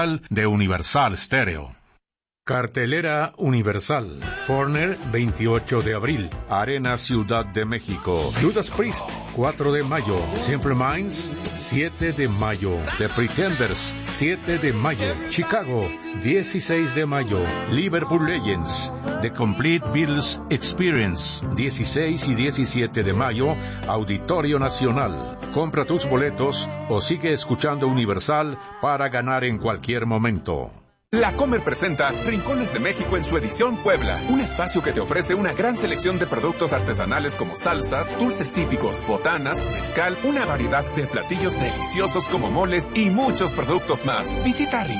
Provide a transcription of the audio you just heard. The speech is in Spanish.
de Universal Stereo. Cartelera Universal. Foreigner, 28 de abril. Arena Ciudad de México. Judas Priest, 4 de mayo. Simple Minds, 7 de mayo. The Pretenders, 7 de mayo. Chicago, 16 de mayo. Liverpool Legends, The Complete Beatles Experience, 16 y 17 de mayo. Auditorio Nacional. Compra tus boletos o sigue escuchando Universal para ganar en cualquier momento. La Comer presenta Rincones de México en su edición Puebla, un espacio que te ofrece una gran selección de productos artesanales como salsas, dulces típicos, botanas, mezcal, una variedad de platillos deliciosos como moles y muchos productos más. Visita Rincones